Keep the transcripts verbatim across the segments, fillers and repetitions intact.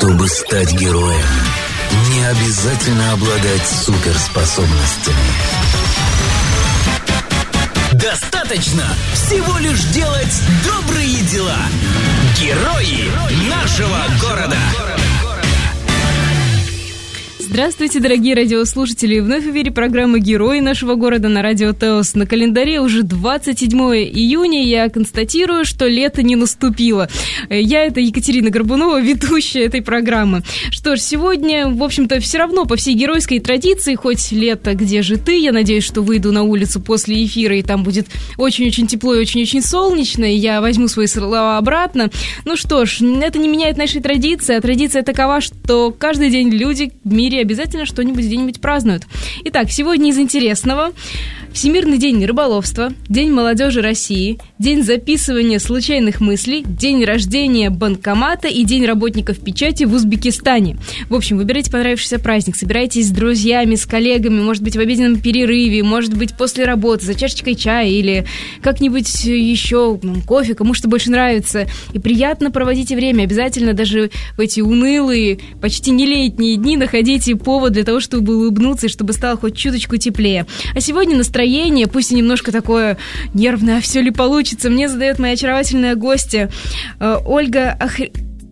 Чтобы стать героем, не обязательно обладать суперспособностями. Достаточно всего лишь делать добрые дела. Герои нашего города. Здравствуйте, дорогие радиослушатели! Вновь в эфире программы «Герои нашего города» на радио ТЭОС. На календаре уже двадцать седьмое июня. Я констатирую, что лето не наступило. Я — это Екатерина Горбунова, ведущая этой программы. Что ж, сегодня, в общем-то, все равно по всей геройской традиции, хоть лето, где же ты? Я надеюсь, что выйду на улицу после эфира, и там будет очень-очень тепло и очень-очень солнечно, и я возьму свои слова обратно. Ну что ж, это не меняет нашей традиции, а традиция такова, что каждый день люди в мире обязательно что-нибудь где-нибудь празднуют. Итак, сегодня из интересного. Всемирный день рыболовства, День молодежи России, День записывания случайных мыслей, День рождения банкомата и День работников печати в Узбекистане. В общем, выбирайте понравившийся праздник, собирайтесь с друзьями, с коллегами, может быть, в обеденном перерыве, может быть, после работы, за чашечкой чая или как-нибудь еще, ну, кофе, кому что больше нравится. И приятно проводите время. Обязательно даже в эти унылые, почти не летние дни находите повод для того, чтобы улыбнуться и чтобы стало хоть чуточку теплее. А сегодня настроение, пусть и немножко такое нервное, а все ли получится, мне задает моя очаровательная гостья Ольга Охр...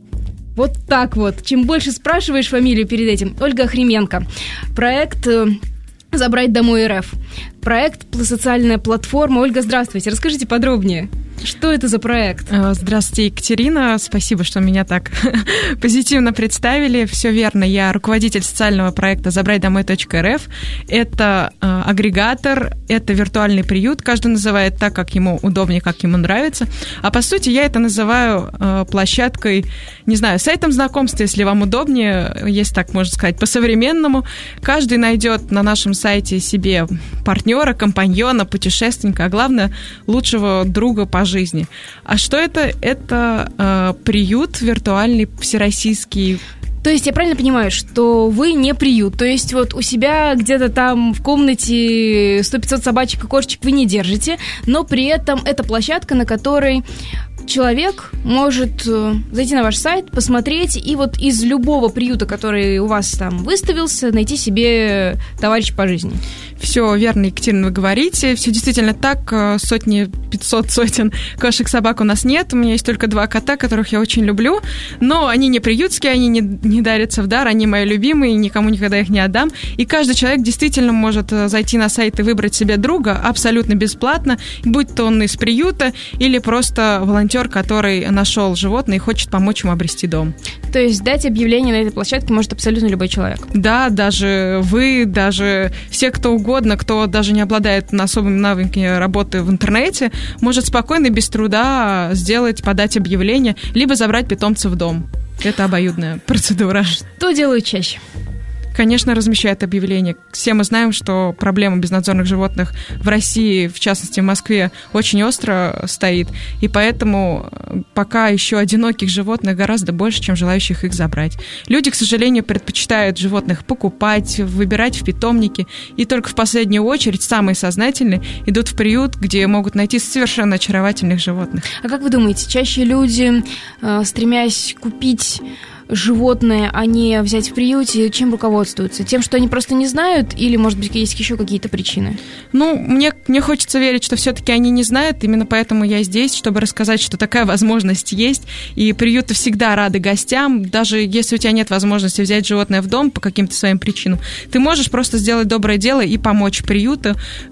Вот так вот. Чем больше спрашиваешь фамилию перед этим. Ольга Охрименко. Проект «Забрать домой РФ». Проект «Социальная платформа». Ольга, здравствуйте. Расскажите подробнее. Что это за проект? Здравствуйте, Екатерина. Спасибо, что меня так позитивно представили. Все верно. Я руководитель социального проекта «Забрать домой точка эр эф». Это э, агрегатор, это виртуальный приют. Каждый называет так, как ему удобнее, как ему нравится. А по сути я это называю э, площадкой, не знаю, сайтом знакомства, если вам удобнее, если так можно сказать, по-современному. Каждый найдет на нашем сайте себе партнера, компаньона, путешественника, а главное, лучшего друга по жизни. А что это? Это э, приют виртуальный, всероссийский. То есть я правильно понимаю, что вы не приют? То есть вот у себя где-то там в комнате сто-пятьсот собачек и кошечек вы не держите, но при этом это площадка, на которой человек может зайти на ваш сайт, посмотреть и вот из любого приюта, который у вас там выставился, найти себе товарища по жизни. Все верно, Екатерина, вы говорите. Все действительно так. Сотни, пятьсот сотен кошек, собак у нас нет. У меня есть только два кота, которых я очень люблю. Но они не приютские, они не, не дарятся в дар. Они мои любимые, никому никогда их не отдам. И каждый человек действительно может зайти на сайт и выбрать себе друга абсолютно бесплатно, будь то он из приюта или просто волонтер, который нашел животное и хочет помочь ему обрести дом. То есть дать объявление на этой площадке может абсолютно любой человек? Да, даже вы, даже все, кто угодно, кто даже не обладает особыми навыками работы в интернете, может спокойно, без труда сделать, подать объявление, либо забрать питомца в дом. Это обоюдная процедура. Что делают чаще? Конечно, размещают объявления. Все мы знаем, что проблема безнадзорных животных в России, в частности в Москве, очень остро стоит, и поэтому пока еще одиноких животных гораздо больше, чем желающих их забрать. Люди, к сожалению, предпочитают животных покупать, выбирать в питомники, и только в последнюю очередь самые сознательные идут в приют, где могут найти совершенно очаровательных животных. А как вы думаете, чаще люди, стремясь купить животное, а не взять в приюте, чем руководствуются? Тем, что они просто не знают, или, может быть, есть еще какие-то причины? Ну, мне, мне хочется верить, что все-таки они не знают, именно поэтому я здесь, чтобы рассказать, что такая возможность есть, и приюты всегда рады гостям, даже если у тебя нет возможности взять животное в дом по каким-то своим причинам, ты можешь просто сделать доброе дело и помочь приюту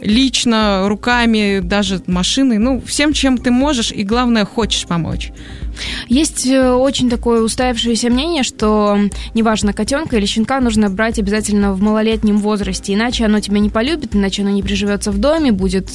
лично, руками, даже машиной, ну, всем, чем ты можешь, и, главное, хочешь помочь. Есть очень такое устоявшееся мнение, что неважно, котенка или щенка нужно брать обязательно в малолетнем возрасте, иначе оно тебя не полюбит, иначе оно не приживется в доме, будет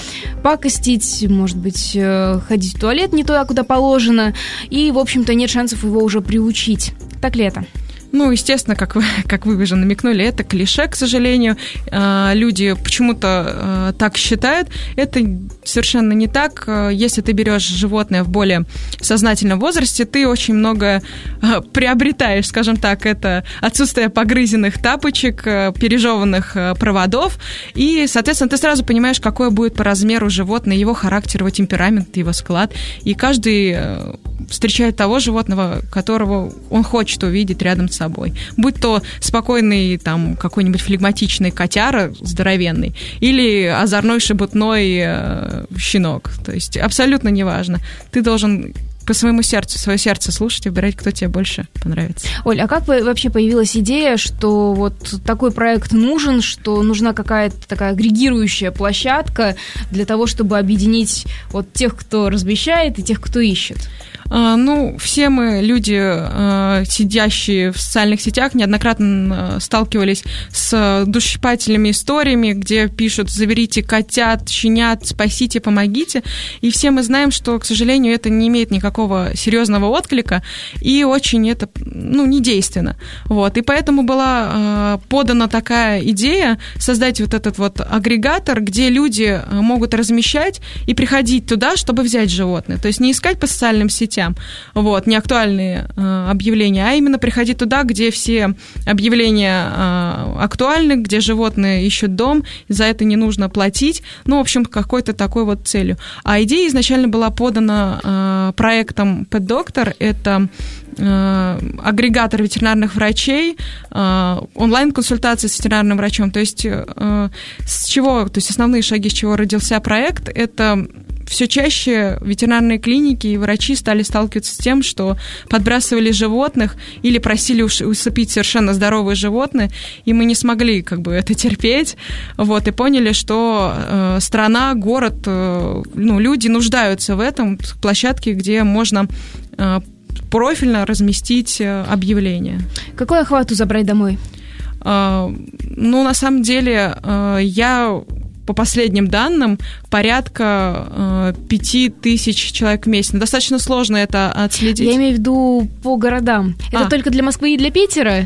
пакостить, может быть, ходить в туалет не туда, куда положено, и, в общем-то, нет шансов его уже приучить. Так ли это? Ну, естественно, как вы, как вы уже намекнули, это клише, к сожалению. Люди почему-то так считают. Это совершенно не так. Если ты берешь животное в более сознательном возрасте, ты очень много приобретаешь, скажем так, это отсутствие погрызенных тапочек, пережеванных проводов, и, соответственно, ты сразу понимаешь, какое будет по размеру животное, его характер, его темперамент, его склад, и каждый встречает того животного, которого он хочет увидеть рядом с собой. Будь то спокойный, там, какой-нибудь флегматичный котяра здоровенный, или озорной шебутной э, щенок. То есть абсолютно неважно. Ты должен по своему сердцу, свое сердце слушать и выбирать, кто тебе больше понравится. Оль, а как вообще появилась идея, что вот такой проект нужен, что нужна какая-то такая агрегирующая площадка для того, чтобы объединить вот тех, кто размещает, и тех, кто ищет? Ну, все мы люди, сидящие в социальных сетях, неоднократно сталкивались с душещипательными историями, где пишут: заберите котят, щенят, спасите, помогите. И все мы знаем, что, к сожалению, это не имеет никакого серьезного отклика и очень это, ну, недейственно. Вот. И поэтому была подана такая идея создать вот этот вот агрегатор, где люди могут размещать и приходить туда, чтобы взять животное. То есть не искать по социальным сетям, вот, не актуальные э, объявления, а именно приходить туда, где все объявления э, актуальны, где животные ищут дом, за это не нужно платить, ну, в общем, какой-то такой вот целью. А идея изначально была подана э, проектом Pet Doctor, это э, агрегатор ветеринарных врачей, э, онлайн-консультации с ветеринарным врачом, то есть э, с чего, то есть основные шаги, с чего родился проект, это все чаще ветеринарные клиники и врачи стали сталкиваться с тем, что подбрасывали животных или просили усыпить совершенно здоровые животные, и мы не смогли как бы это терпеть, вот, и поняли, что э, страна, город, э, ну, люди нуждаются в этом, в площадке, где можно э, профильно разместить э, объявление. Какой охват у «Забрать домой»? Э, ну, на самом деле, э, я... по последним данным, порядка пяти э, тысяч человек в месяц. Достаточно сложно это отследить. Я имею в виду по городам. Это а. только для Москвы и для Питера?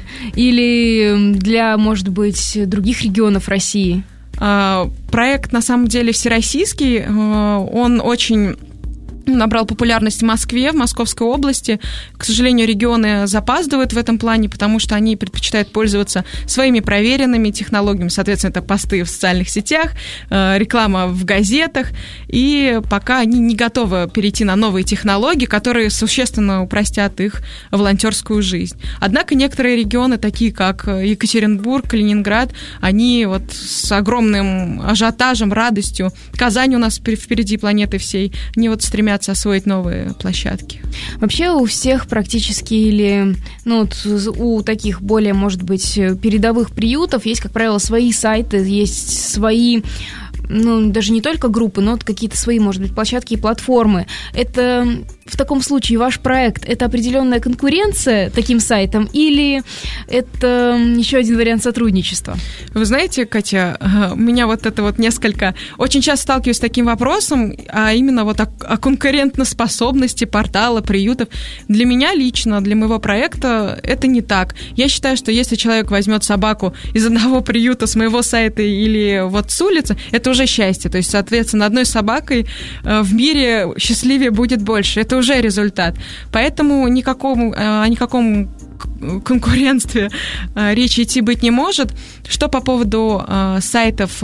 Или для, может быть, других регионов России? Э, проект, на самом деле, всероссийский. Э, он очень... набрал популярность в Москве, в Московской области. К сожалению, регионы запаздывают в этом плане, потому что они предпочитают пользоваться своими проверенными технологиями. Соответственно, это посты в социальных сетях, реклама в газетах. И пока они не готовы перейти на новые технологии, которые существенно упростят их волонтерскую жизнь. Однако некоторые регионы, такие как Екатеринбург, Калининград, они вот с огромным ажиотажем, радостью. Казань у нас впереди планеты всей. Они вот стремятся освоить новые площадки. Вообще у всех практически или ну, у таких более, может быть, передовых приютов есть, как правило, свои сайты, есть свои, ну, даже не только группы, но вот какие-то свои, может быть, площадки и платформы. Это в таком случае ваш проект – это определенная конкуренция таким сайтам или это еще один вариант сотрудничества? Вы знаете, Катя, у меня вот это вот несколько... Очень часто сталкиваюсь с таким вопросом, а именно вот о, о конкурентоспособности портала, приютов. Для меня лично, для моего проекта это не так. Я считаю, что если человек возьмет собаку из одного приюта с моего сайта или вот с улицы, это уже счастье. То есть, соответственно, одной собакой в мире счастливее будет больше. Это уже результат. Поэтому никакому, о никаком конкурентстве речи идти быть не может. Что по поводу сайтов,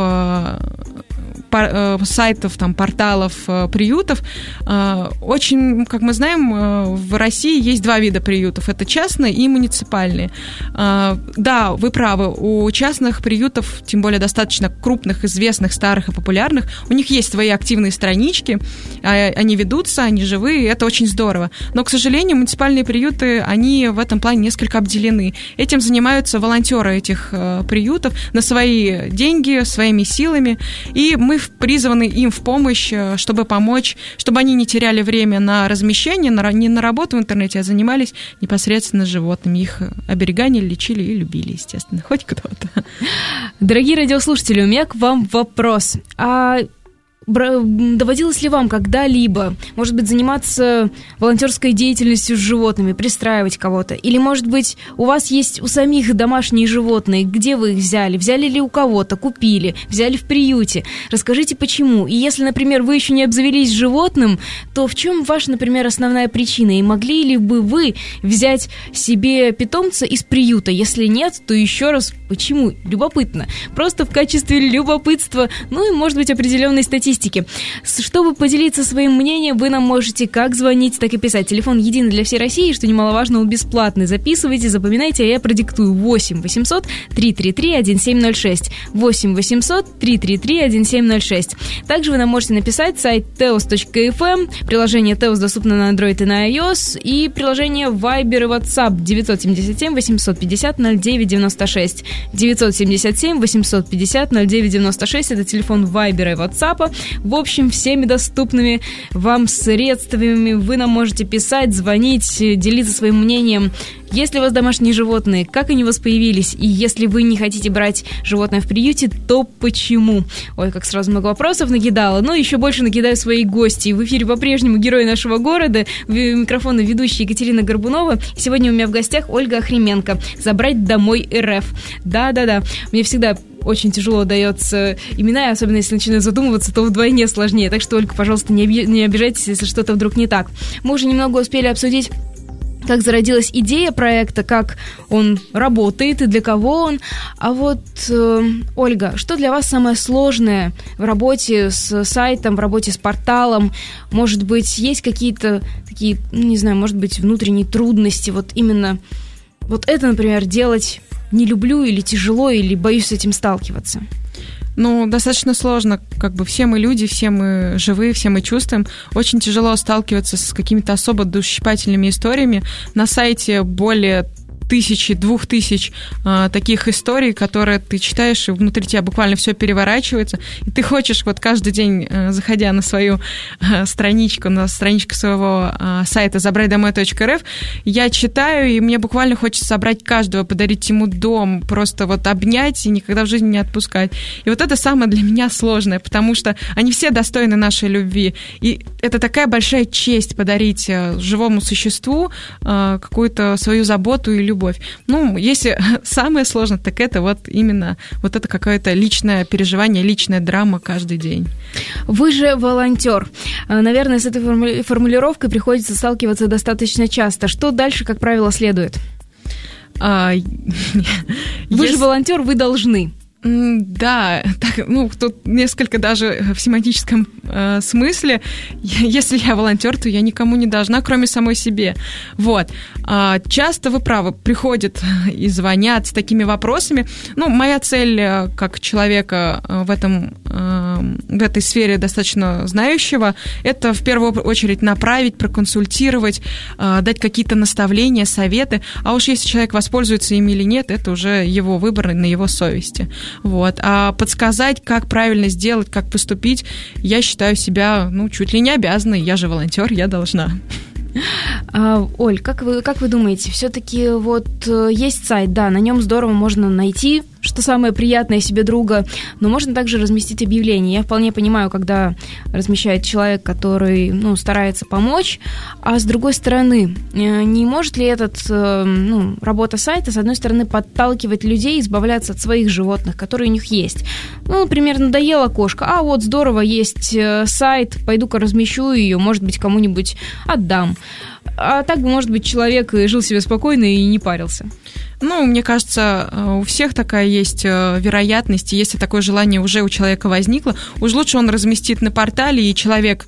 сайтов, там, порталов, приютов, очень, как мы знаем, в России есть два вида приютов. Это частные и муниципальные. Да, вы правы, у частных приютов, тем более достаточно крупных, известных, старых и популярных, у них есть свои активные странички, они ведутся, они живые, это очень здорово. Но, к сожалению, муниципальные приюты, они в этом плане несколько обделены. Этим занимаются волонтеры этих приютов на свои деньги, своими силами, и мы призваны им в помощь, чтобы помочь, чтобы они не теряли время на размещение, на, не на работу в интернете, а занимались непосредственно животными, их оберегали, лечили и любили, естественно, хоть кто-то. Дорогие радиослушатели, у меня к вам вопрос. А Доводилось ли вам когда-либо, может быть, заниматься волонтерской деятельностью с животными, пристраивать кого-то? Или, может быть, у вас есть у самих домашние животные? Где вы их взяли? Взяли ли у кого-то? Купили? Взяли в приюте? Расскажите, почему? И если, например, вы еще не обзавелись животным, то в чем ваша, например, основная причина? И могли ли бы вы взять себе питомца из приюта? Если нет, то еще раз, почему? Любопытно. Просто в качестве любопытства, ну и, может быть, определенной статистики. Чтобы поделиться своим мнением, вы нам можете как звонить, так и писать. Телефон единый для всей России, что немаловажно, он бесплатный. Записывайте, запоминайте, а я продиктую восемь восемьсот триста тридцать три одиннадцать семь ноль шесть. восемь восемьсот триста тридцать три одиннадцать семь ноль шесть. Также вы нам можете написать сайт теос точка эф эм, приложение Теос доступно на Android и на iOS, и приложение Viber и WhatsApp девятьсот семьдесят семь восемьсот пятьдесят ноль девять девяносто шесть. девятьсот семьдесят семь восемьсот пятьдесят ноль девять девяносто шесть, это телефон Viber и WhatsApp. В общем, всеми доступными вам средствами вы нам можете писать, звонить, делиться своим мнением. Если у вас домашние животные, как они у вас появились? И если вы не хотите брать животное в приюте, то почему? Ой, как сразу много вопросов накидала. Но еще больше накидаю свои гости. В эфире по-прежнему герои нашего города. Микрофона ведущая Екатерина Горбунова. Сегодня у меня в гостях Ольга Охрименко. «Забрать домой РФ». Да-да-да. Мне всегда очень тяжело дается имена, и особенно если начинаю задумываться, то вдвойне сложнее. Так что, Ольга, пожалуйста, не обижайтесь, если что-то вдруг не так. Мы уже немного успели обсудить, как зародилась идея проекта, как он работает и для кого он. А вот, э, Ольга, что для вас самое сложное в работе с сайтом, в работе с порталом? Может быть, есть какие-то такие, ну, не знаю, может быть, внутренние трудности? Вот именно вот это, например, делать не люблю или тяжело, или боюсь с этим сталкиваться? Ну, достаточно сложно, как бы все мы люди, все мы живые, все мы чувствуем. Очень тяжело сталкиваться с какими-то особо душещипательными историями. На сайте более тысячи, двух тысяч э, таких историй, которые ты читаешь, и внутри тебя буквально все переворачивается, и ты хочешь вот каждый день, э, заходя на свою э, страничку, на страничку своего э, сайта забрать домой точка эр эф, я читаю, и мне буквально хочется собрать каждого, подарить ему дом, просто вот обнять и никогда в жизни не отпускать. И вот это самое для меня сложное, потому что они все достойны нашей любви, и это такая большая честь подарить э, живому существу э, какую-то свою заботу и любовь. Любовь. Ну, если самое сложное, так это вот именно вот это какое-то личное переживание, личная драма каждый день. Вы же волонтер. Наверное, с этой формулировкой приходится сталкиваться достаточно часто. Что дальше, как правило, следует? А, вы если... же волонтер, вы должны. Да, так, ну, тут несколько даже в семантическом э, смысле. Если я волонтер, то я никому не должна, кроме самой себе. Вот. А, часто, вы правы, приходят и звонят с такими вопросами. Ну, моя цель, как человека в, этом, э, в этой сфере достаточно знающего, это в первую очередь направить, проконсультировать, э, дать какие-то наставления, советы. А уж если человек воспользуется ими или нет, это уже его выбор, на его совести. Вот. А подсказать, как правильно сделать, как поступить, я считаю себя, ну, чуть ли не обязанной. Я же волонтер, я должна. А, Оль, как вы, как вы думаете, все-таки вот есть сайт, да, на нем здорово можно найти, что самое приятное, себе друга, но можно также разместить объявление. Я вполне понимаю, когда размещает человек, который, ну, старается помочь, а с другой стороны, не может ли этот, ну, работа сайта, с одной стороны, подталкивать людей избавляться от своих животных, которые у них есть? Ну, например, надоела кошка, а вот здорово, есть сайт, пойду-ка размещу ее, может быть, кому-нибудь отдам. А так бы, может быть, человек жил себе спокойно и не парился. Ну, мне кажется, у всех такая есть вероятность, и если такое желание уже у человека возникло, уж лучше он разместит на портале, и человек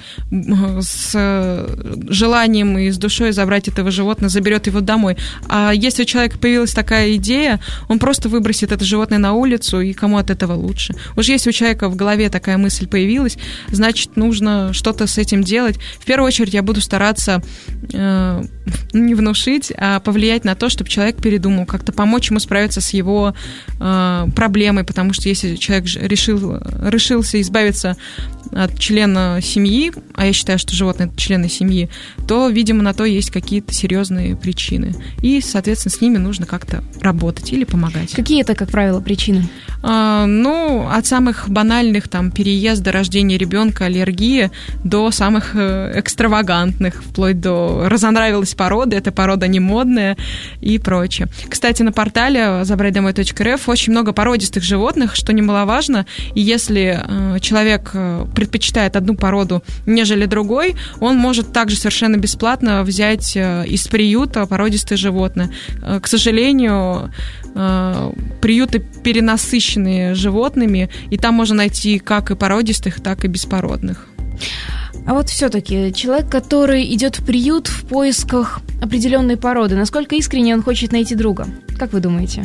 с желанием и с душой забрать этого животного заберет его домой. А если у человека появилась такая идея, он просто выбросит это животное на улицу, и кому от этого лучше. Уж если у человека в голове такая мысль появилась, значит, нужно что-то с этим делать. В первую очередь я буду стараться э, не внушить, а повлиять на то, чтобы человек передумал, как-то помочь ему справиться с его э, проблемой, потому что если человек решил, решился избавиться от члена семьи, а я считаю, что животные — это члены семьи, то, видимо, на то есть какие-то серьезные причины. И, соответственно, с ними нужно как-то работать или помогать. Какие это, как правило, причины? А, ну, от самых банальных, там, переезда, рождения ребенка, аллергии, до самых экстравагантных, вплоть до разонравилась порода, эта порода не модная и прочее. Кстати, на портале забрать домой точка эр эф очень много породистых животных, что немаловажно, и если э, человек предпочитает одну породу, нежели другой, он может также совершенно бесплатно взять э, из приюта породистое животное. Э, к сожалению, э, приюты перенасыщенные животными, и там можно найти как и породистых, так и беспородных. А вот все-таки человек, который идет в приют в поисках определенной породы, насколько искренне он хочет найти друга? Как вы думаете?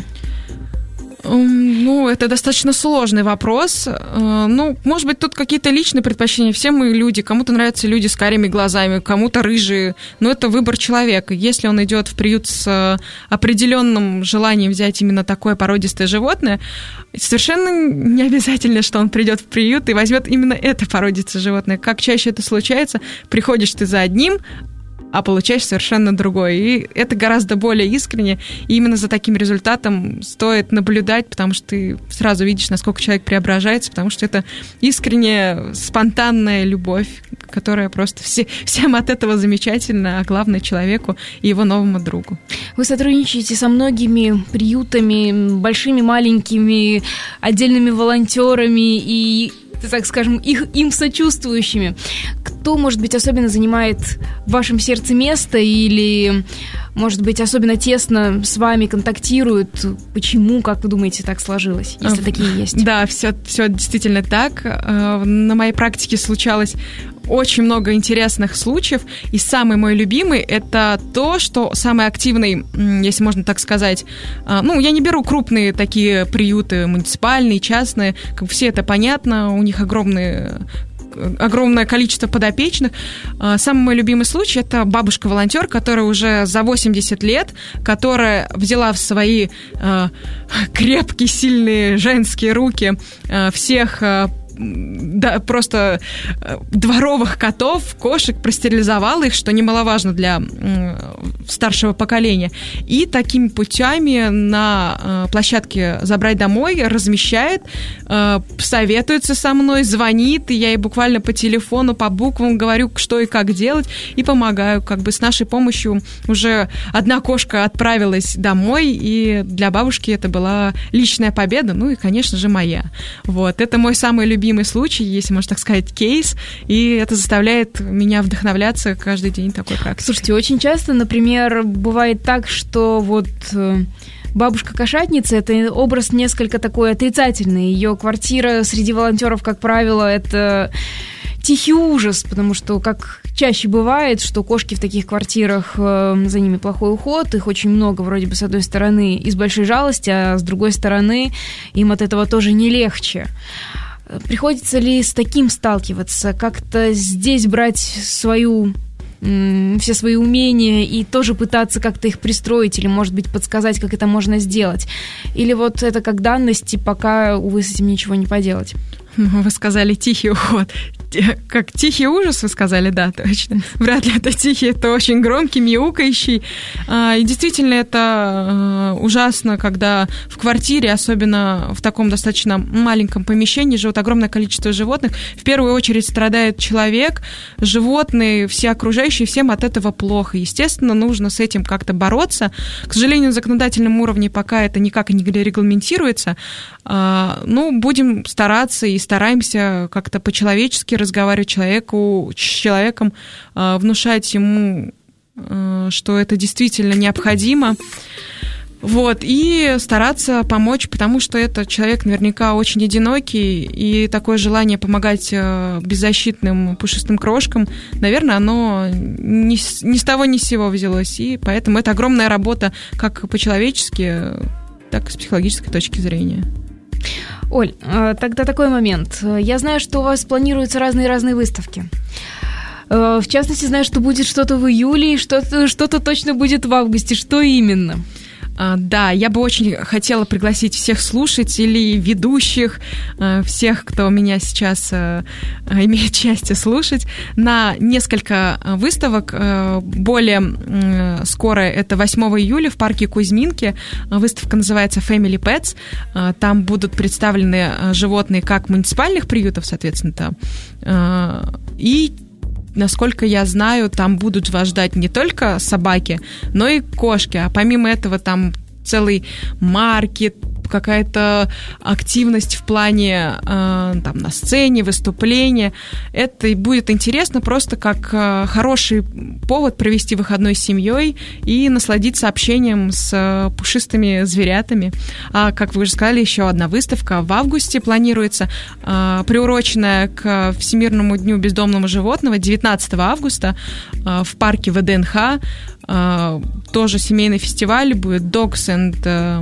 Ну, это достаточно сложный вопрос. Ну, может быть, тут какие-то личные предпочтения. Все мы люди. Кому-то нравятся люди с карими глазами, кому-то рыжие. Но это выбор человека. Если он идет в приют с определенным желанием взять именно такое породистое животное, совершенно не обязательно, что он придет в приют и возьмет именно это породистое животное. Как чаще это случается, приходишь ты за одним, а получаешь совершенно другое. И это гораздо более искренне. И именно за таким результатом стоит наблюдать, потому что ты сразу видишь, насколько человек преображается, потому что это искренняя, спонтанная любовь, которая просто все, всем от этого замечательно, а главное человеку и его новому другу. Вы сотрудничаете со многими приютами, большими, маленькими, отдельными волонтерами и, так скажем, их, им сочувствующими. Кто, может быть, особенно занимает в вашем сердце место или, может быть, особенно тесно с вами контактирует? Почему, как вы думаете, так сложилось, если а, такие есть? Да, все, все действительно так. На моей практике случалось очень много интересных случаев, и самый мой любимый — это то, что самый активный, если можно так сказать, ну, я не беру крупные такие приюты, муниципальные, частные, как все это понятно, у них огромные огромное количество подопечных. Самый мой любимый случай — это бабушка-волонтер, которая уже за восемьдесят лет, которая взяла в свои э, крепкие, сильные женские руки э, всех э, да, просто дворовых котов, кошек, простерилизовала их, что немаловажно для э, старшего поколения. И такими путями на э, площадке «Забрать домой» размещает, э, советуется со мной, звонит, и я ей буквально по телефону, по буквам говорю, что и как делать, и помогаю. Как бы с нашей помощью уже одна кошка отправилась домой, и для бабушки это была личная победа, ну и, конечно же, моя. Вот. Это мой самый любимый любимый случай, если можно так сказать, кейс, и это заставляет меня вдохновляться каждый день такой практикой. Слушайте, очень часто, например, бывает так, что вот бабушка-кошатница — это образ несколько такой отрицательный. Ее квартира среди волонтеров, как правило, это тихий ужас, потому что, как чаще бывает, что кошки в таких квартирах, за ними плохой уход, их очень много, вроде бы, с одной стороны, из большой жалости, а с другой стороны, им от этого тоже не легче. Приходится ли с таким сталкиваться? Как-то здесь брать свою, все свои умения и тоже пытаться как-то их пристроить или, может быть, подсказать, как это можно сделать? Или вот это как данность, и пока, увы, с этим ничего не поделать? Вы сказали «тихий уход». Как тихий ужас, вы сказали, да, точно. Вряд ли это тихий, это очень громкий, мяукающий. И действительно, это ужасно, когда в квартире, особенно в таком достаточно маленьком помещении, живет огромное количество животных. В первую очередь страдает человек, животные, все окружающие, всем от этого плохо. Естественно, нужно с этим как-то бороться. К сожалению, на законодательном уровне пока это никак не регламентируется. Ну, будем стараться и стараемся как-то по-человечески разговаривать человеку, с человеком, внушать ему, что это действительно необходимо. Вот, и стараться помочь, потому что этот человек наверняка очень одинокий, и такое желание помогать беззащитным пушистым крошкам, наверное, оно ни с, ни с того ни с сего взялось. И поэтому это огромная работа как по-человечески, так и с психологической точки зрения. Оль, тогда такой момент. Я знаю, что у вас планируются разные-разные выставки. В частности, знаю, что будет что-то в июле и что-то, что-то точно будет в августе. Что именно? Да, я бы очень хотела пригласить всех слушателей, ведущих, всех, кто меня сейчас имеет счастье слушать, на несколько выставок. Более скоро, это восьмого июля в парке Кузьминки. Выставка называется Family Pets. Там будут представлены животные как муниципальных приютов, соответственно, и, насколько я знаю, там будут вас ждать не только собаки, но и кошки. А помимо этого там целый маркет, какая-то активность в плане э, там, на сцене, выступления. Это будет интересно просто как э, хороший повод провести выходной с семьей и насладиться общением с э, пушистыми зверятами. А, как вы уже сказали, еще одна выставка в августе планируется, э, приуроченная к Всемирному дню бездомного животного, девятнадцатого августа э, в парке вэ дэ эн ха. Uh, тоже семейный фестиваль будет Dogs and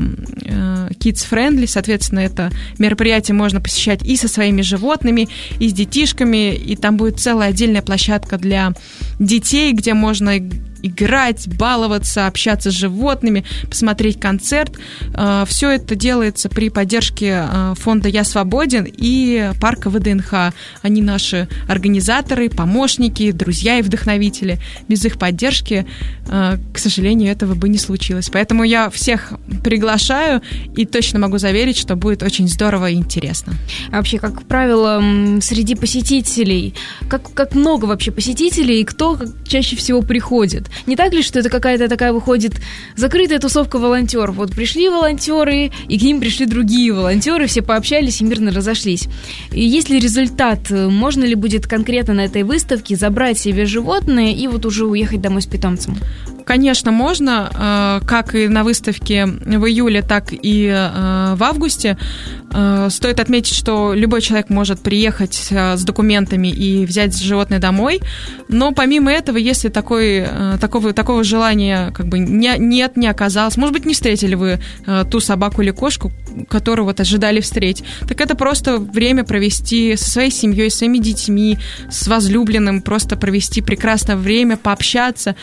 uh, Kids Friendly, соответственно, это мероприятие можно посещать и со своими животными, и с детишками, и там будет целая отдельная площадка для детей, где можно играть, баловаться, общаться с животными, посмотреть концерт. Все это делается при поддержке фонда «Я свободен» и парка вэ дэ эн ха. Они наши организаторы, помощники, друзья и вдохновители. Без их поддержки, к сожалению, этого бы не случилось. Поэтому я всех приглашаю и точно могу заверить, что будет очень здорово и интересно. А вообще, как правило, среди посетителей, как, как много вообще посетителей и кто чаще всего приходит? Не так ли, что это какая-то такая выходит закрытая тусовка волонтеров? Вот пришли волонтеры, и к ним пришли другие волонтеры, все пообщались и мирно разошлись. И есть ли результат? Можно ли будет конкретно на этой выставке забрать себе животное и вот уже уехать домой с питомцем? Конечно, можно, как и на выставке в июле, так и в августе. Стоит отметить, что любой человек может приехать с документами и взять животное домой, но помимо этого, если такой, такого, такого желания как бы не, нет, не оказалось, может быть, не встретили вы ту собаку или кошку, которую вот ожидали встретить, так это просто время провести со своей семьей, с своими детьми, с возлюбленным, просто провести прекрасное время, пообщаться,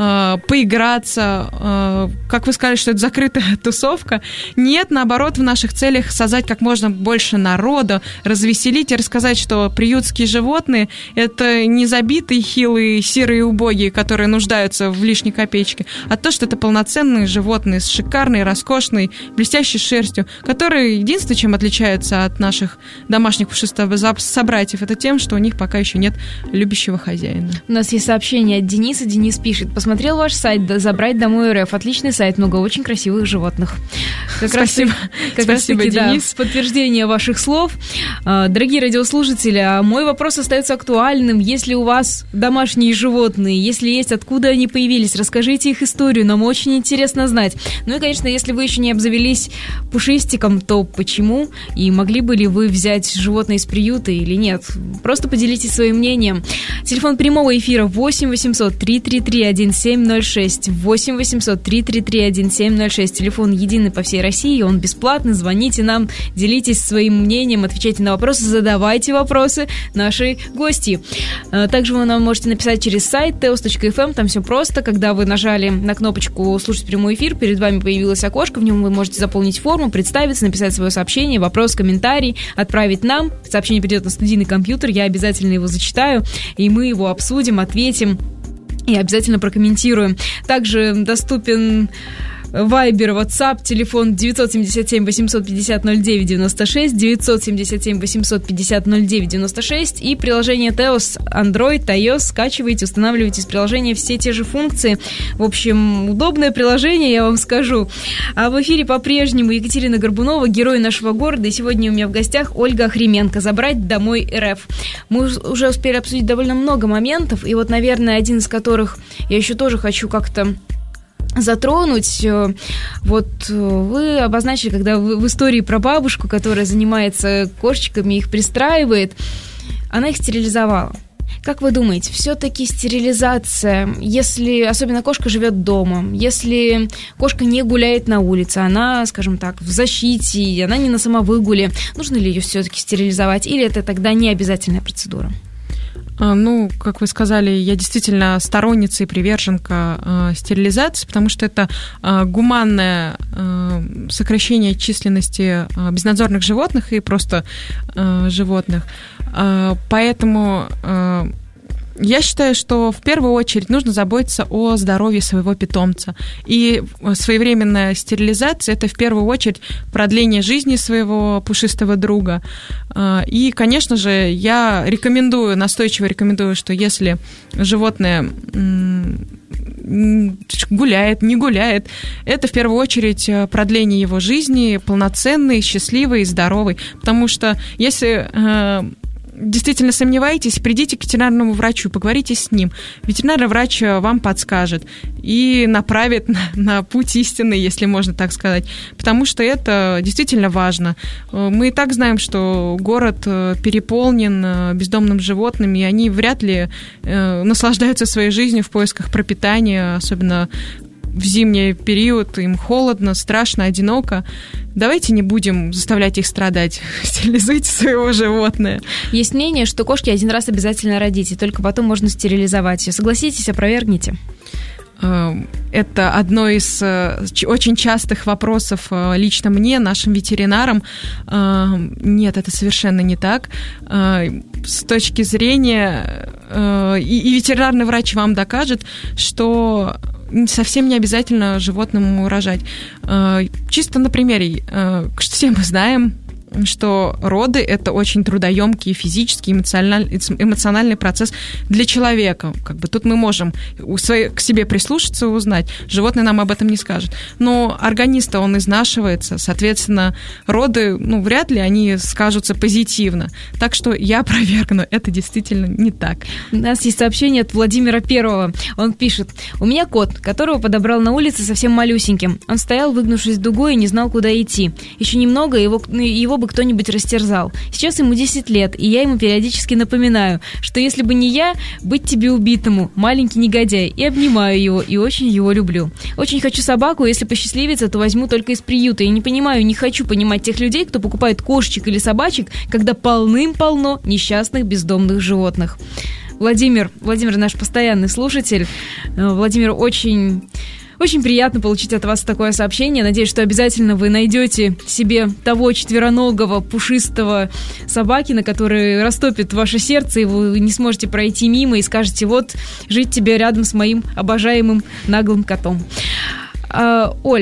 поиграться. Как вы сказали, что это закрытая тусовка? Нет, наоборот, в наших целях создать как можно больше народа, развеселить и рассказать, что приютские животные – это не забитые, хилые, серые, убогие, которые нуждаются в лишней копеечке, а то, что это полноценные животные с шикарной, роскошной, блестящей шерстью, которые единственное, чем отличаются от наших домашних пушистых собратьев, это тем, что у них пока еще нет любящего хозяина. У нас есть сообщение от Дениса. Денис пишет: посмотрел ваш сайт «Забрать домой РФ». Отличный сайт, много очень красивых животных. Как Спасибо, раз, как Спасибо раз таки, Денис. Да, подтверждение ваших слов. Дорогие радиослушатели, мой вопрос остается актуальным. Если у вас домашние животные, если есть, откуда они появились, расскажите их историю, нам очень интересно знать. Ну и, конечно, если вы еще не обзавелись пушистиком, то почему? И могли бы ли вы взять животное из приюта или нет? Просто поделитесь своим мнением. Телефон прямого эфира восемь восемьсот три три три один семь ноль шесть, восемь восемьсот три три три один семь ноль шесть. Телефон единый по всей России, он бесплатный. Звоните нам, делитесь своим мнением, отвечайте на вопросы, задавайте вопросы нашей гости. Также вы нам можете написать через сайт теос точка эф эм, там все просто. Когда вы нажали на кнопочку «Слушать прямой эфир», перед вами появилось окошко, в нем вы можете заполнить форму, представиться, написать свое сообщение, вопрос, комментарий, отправить нам. Сообщение придет на студийный компьютер, я обязательно его зачитаю, и мы его обсудим, ответим и обязательно прокомментируем. Также доступен Вайбер, WhatsApp, телефон девять семь семь восемь пять ноль ноль девять девяносто шесть, девять семь семь восемь пять ноль девять девяносто шесть и приложение Теос, Android, iOS, скачивайте, устанавливайте из приложения все те же функции. В общем, удобное приложение, я вам скажу. А в эфире по-прежнему Екатерина Горбунова, герой нашего города, и сегодня у меня в гостях Ольга Охрименко. «Забрать домой РФ». Мы уже успели обсудить довольно много моментов, и вот, наверное, один из которых я еще тоже хочу как-то затронуть. Вот вы обозначили, когда вы в истории про бабушку, которая занимается кошечками, их пристраивает, она их стерилизовала. Как вы думаете, все-таки стерилизация, если особенно кошка живет дома, если кошка не гуляет на улице, она, скажем так, в защите, она не на самовыгуле, нужно ли ее все-таки стерилизовать, или это тогда не обязательная процедура? Ну, как вы сказали, я действительно сторонница и приверженка э, стерилизации, потому что это э, гуманное э, сокращение численности э, безнадзорных животных и просто э, животных. Э, поэтому э, я считаю, что в первую очередь нужно заботиться о здоровье своего питомца. И своевременная стерилизация – это в первую очередь продление жизни своего пушистого друга. И, конечно же, я рекомендую, настойчиво рекомендую, что если животное гуляет, не гуляет, это в первую очередь продление его жизни, полноценной, счастливой и здоровой. Потому что если действительно сомневаетесь, придите к ветеринарному врачу, поговорите с ним. Ветеринарный врач вам подскажет и направит на, на путь истины, если можно так сказать, потому что это действительно важно. Мы и так знаем, что город переполнен бездомными животными, и они вряд ли наслаждаются своей жизнью в поисках пропитания, особенно в зимний период, им холодно, страшно, одиноко. Давайте не будем заставлять их страдать. Стерилизуйте своего животное. Есть мнение, что кошки один раз обязательно родить, и только потом можно стерилизовать ее. Согласитесь, опровергните? Это одно из очень частых вопросов лично мне, нашим ветеринарам. Нет, это совершенно не так. С точки зрения... И ветеринарный врач вам докажет, что совсем не обязательно животному рожать. Чисто на примере, все мы знаем, что роды – это очень трудоемкий физический, эмоциональный, эмоциональный процесс для человека. Как бы тут мы можем к себе прислушаться и узнать. Животное нам об этом не скажет. Но организм-то он изнашивается, соответственно, роды, ну, вряд ли они скажутся позитивно. Так что я опровергну, это действительно не так. У нас есть сообщение от Владимира Первого. Он пишет: «У меня кот, которого подобрал на улице совсем малюсеньким. Он стоял, выгнувшись дугой, и не знал, куда идти. Еще немного, его, его бы кто-нибудь растерзал. Сейчас ему десять лет, и я ему периодически напоминаю, что если бы не я, быть тебе убитому, маленький негодяй, и обнимаю его, и очень его люблю. Очень хочу собаку, если посчастливится, то возьму только из приюта. И не понимаю, не хочу понимать тех людей, кто покупает кошечек или собачек, когда полным-полно несчастных бездомных животных». Владимир, Владимир наш постоянный слушатель. Владимир, очень... Очень приятно получить от вас такое сообщение. Надеюсь, что обязательно вы найдете себе того четвероногого, пушистого собакина, который растопит ваше сердце, и вы не сможете пройти мимо и скажете: вот, жить тебе рядом с моим обожаемым наглым котом. А, Оль,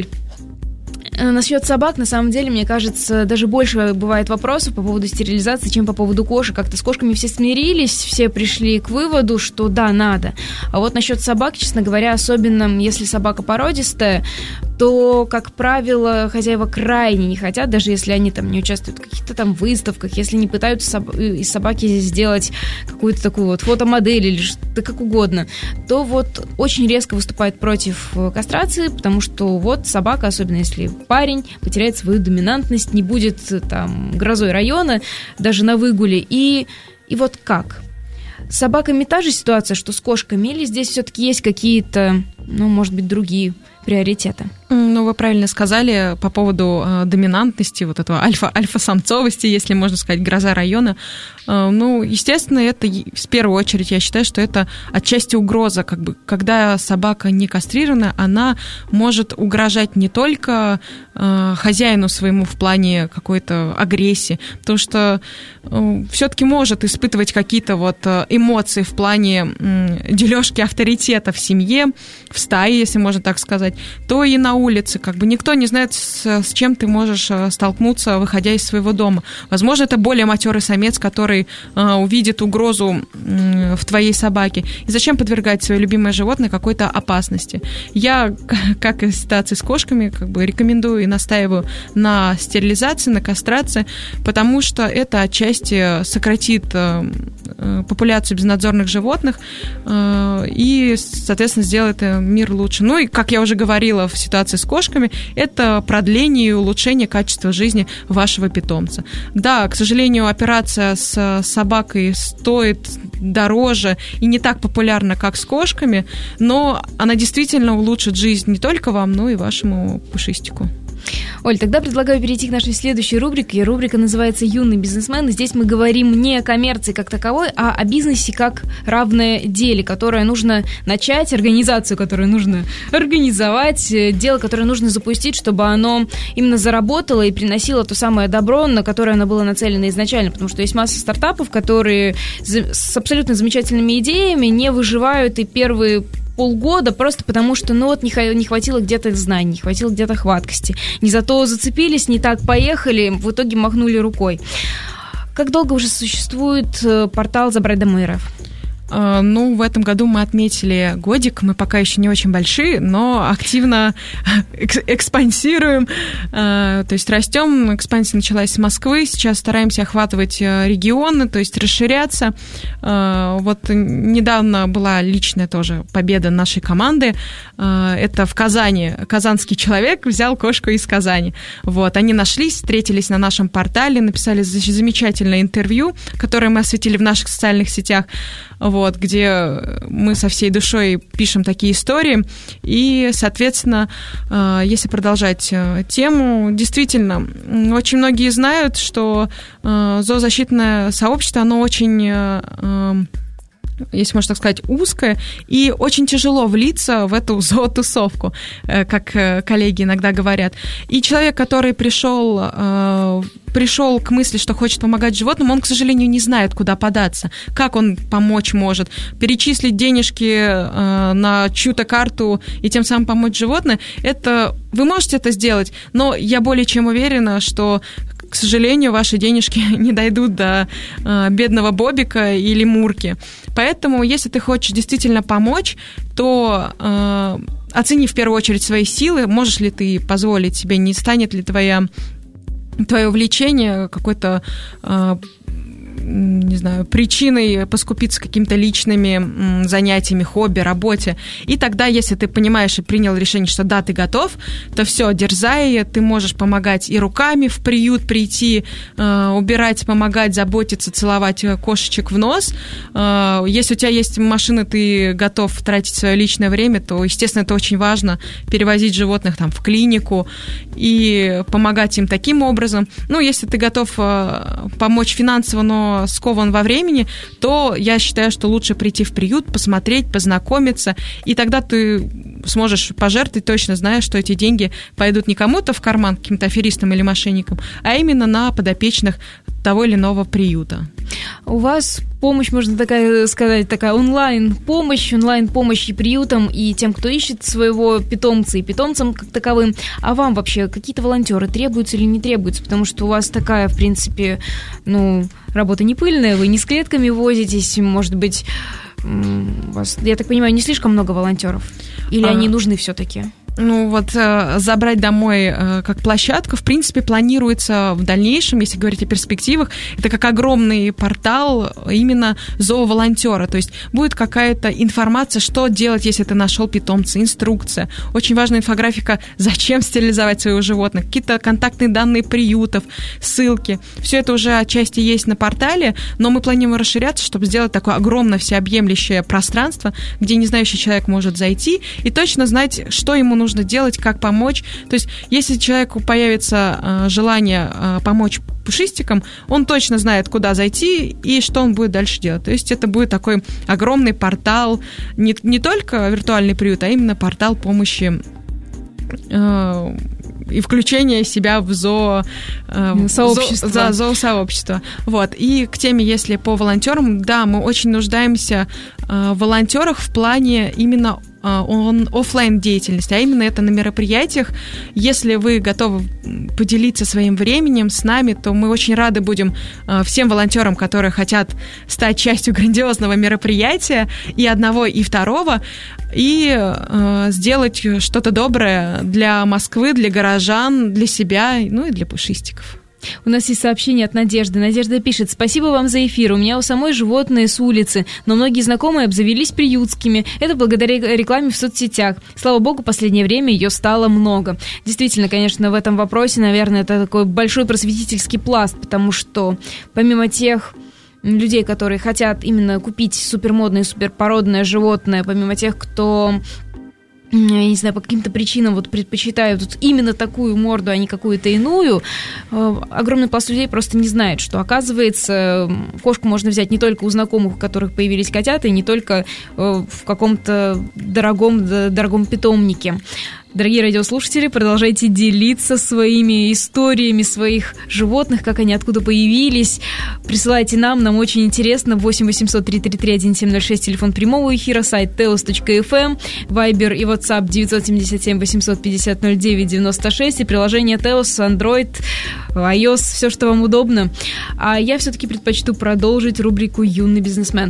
насчет собак, на самом деле, мне кажется, даже больше бывает вопросов по поводу стерилизации, чем по поводу кошек. Как-то с кошками все смирились, все пришли к выводу, что да, надо. А вот насчет собак, честно говоря, особенно если собака породистая, то, как правило, хозяева крайне не хотят, даже если они там не участвуют в каких-то там выставках, если не пытаются из собаки сделать какую-то такую вот фотомодель или что-то как угодно, то вот очень резко выступают против кастрации, потому что вот собака, особенно если парень, потеряет свою доминантность, не будет там грозой района, даже на выгуле. И, и вот как? С собаками та же ситуация, что с кошками, или здесь все-таки есть какие-то, ну, может быть, другие приоритеты? Ну, вы правильно сказали по поводу э, доминантности, вот этого альфа, альфа-самцовости, если можно сказать, гроза района. Э, ну, естественно, это в первую очередь, я считаю, что это отчасти угроза. Как бы, когда собака не кастрирована, она может угрожать не только э, хозяину своему в плане какой-то агрессии, потому что э, все-таки может испытывать какие-то вот эмоции в плане э, дележки авторитета в семье, в стае, если можно так сказать, то и на улице. Как бы никто не знает, с, с чем ты можешь столкнуться, выходя из своего дома. Возможно, это более матерый самец, который э, увидит угрозу э, в твоей собаке. И зачем подвергать свое любимое животное какой-то опасности? Я, как и в ситуации с кошками, как бы рекомендую и настаиваю на стерилизации, на кастрации, потому что это отчасти сократит э, популяцию безнадзорных животных э, и, соответственно, сделает мир лучше. Ну и, как я уже говорила, в ситуации с кошками, это продление и улучшение качества жизни вашего питомца. Да, к сожалению, операция с собакой стоит дороже и не так популярна, как с кошками, но она действительно улучшит жизнь не только вам, но и вашему пушистику. Оль, тогда предлагаю перейти к нашей следующей рубрике. Рубрика называется «Юный бизнесмен». И здесь мы говорим не о коммерции как таковой, а о бизнесе как равное деле, которое нужно начать, организацию, которую нужно организовать, дело, которое нужно запустить, чтобы оно именно заработало и приносило то самое добро, на которое оно было нацелено изначально. Потому что есть масса стартапов, которые с абсолютно замечательными идеями не выживают и первые полгода просто потому, что ну вот не хватило где-то знаний, не хватило где-то хваткости. Не зато зацепились, не так поехали, в итоге махнули рукой. Как долго уже существует портал «Забрай домой РФ»? Ну, в этом году мы отметили годик, мы пока еще не очень большие, но активно экспансируем, то есть растем, экспансия началась с Москвы, сейчас стараемся охватывать регионы, то есть расширяться. Вот недавно была личная тоже победа нашей команды, это в Казани, казанский человек взял кошку из Казани. Вот, они нашлись, встретились на нашем портале, написали замечательное интервью, которое мы осветили в наших социальных сетях, вот, где мы со всей душой пишем такие истории. И, соответственно, если продолжать тему, действительно, очень многие знают, что зоозащитное сообщество, оно очень, если можно так сказать, узкое, и очень тяжело влиться в эту зоотусовку, как коллеги иногда говорят. И человек, который пришел, пришел к мысли, что хочет помогать животным, он, к сожалению, не знает, куда податься, как он помочь может, перечислить денежки на чью-то карту и тем самым помочь животным, это вы можете это сделать, но я более чем уверена, что к сожалению, ваши денежки не дойдут до э, бедного Бобика или Мурки. Поэтому, если ты хочешь действительно помочь, то э, оцени в первую очередь свои силы, можешь ли ты позволить себе, не станет ли твоя, твое увлечение какой-то... Э, не знаю, причиной поскупиться какими-то личными занятиями, хобби, работе. И тогда, если ты понимаешь и принял решение, что да, ты готов, то все, дерзай, ты можешь помогать и руками в приют прийти, убирать, помогать, заботиться, целовать кошечек в нос. Если у тебя есть машина, ты готов тратить свое личное время, то, естественно, это очень важно, перевозить животных там в клинику и помогать им таким образом. Ну, если ты готов помочь финансово, но скован во времени, то я считаю, что лучше прийти в приют, посмотреть, познакомиться, и тогда ты сможешь пожертвовать, точно зная, что эти деньги пойдут не кому-то в карман, каким-то аферистам или мошенникам, а именно на подопечных того или иного приюта. У вас помощь, можно такая сказать, такая онлайн-помощь, онлайн-помощь и приютам, и тем, кто ищет своего питомца, и питомцам как таковым. А вам вообще какие-то волонтеры требуются или не требуются? Потому что у вас такая, в принципе, ну, работа не пыльная, вы не с клетками возитесь, может быть, у вас, я так понимаю, не слишком много волонтеров? Или а... они нужны все-таки? Ну вот забрать домой как площадку, в принципе, планируется в дальнейшем, если говорить о перспективах, это как огромный портал именно зооволонтера, то есть будет какая-то информация, что делать, если ты нашел питомца, инструкция, очень важная инфографика, зачем стерилизовать своих животных, какие-то контактные данные приютов, ссылки, все это уже отчасти есть на портале, но мы планируем расширяться, чтобы сделать такое огромное всеобъемлющее пространство, где незнающий человек может зайти и точно знать, что ему нужно нужно делать, как помочь. То есть, если человеку появится э, желание э, помочь пушистикам, он точно знает, куда зайти и что он будет дальше делать. То есть, это будет такой огромный портал, не, не только виртуальный приют, а именно портал помощи э, и включение себя в зоо, э, сообщество. Зо, зоосообщество. Вот. И к теме, если по волонтерам, да, мы очень нуждаемся э, в волонтерах в плане именно он офлайн деятельности, а именно это на мероприятиях. Если вы готовы поделиться своим временем с нами, то мы очень рады будем всем волонтерам, которые хотят стать частью грандиозного мероприятия, и одного, и второго, и э, сделать что-то доброе для Москвы, для горожан, для себя, ну и для пушистиков. У нас есть сообщение от Надежды. Надежда пишет: спасибо вам за эфир. У меня у самой животные с улицы, но многие знакомые обзавелись приютскими. Это благодаря рекламе в соцсетях. Слава богу, в последнее время ее стало много. Действительно, конечно, в этом вопросе, наверное, это такой большой просветительский пласт, потому что помимо тех людей, которые хотят именно купить супермодное, суперпородное животное, помимо тех, кто я не знаю, по каким-то причинам вот предпочитают вот именно такую морду, а не какую-то иную, огромный пласт людей просто не знает, что, оказывается, кошку можно взять не только у знакомых, у которых появились котята, и не только в каком-то дорогом, дорогом питомнике. Дорогие радиослушатели, продолжайте делиться своими историями своих животных, как они откуда появились. Присылайте нам, нам очень интересно. восемь восемьсот три три три один семь ноль шесть, телефон прямого эфира, сайт теос точка эф эм, Вайбер и WhatsApp девять семь семь восемьсот пятьдесят ноль девять девяносто шесть и приложение Теос, Android, iOS, все, что вам удобно. А я все-таки предпочту продолжить рубрику «Юный бизнесмен».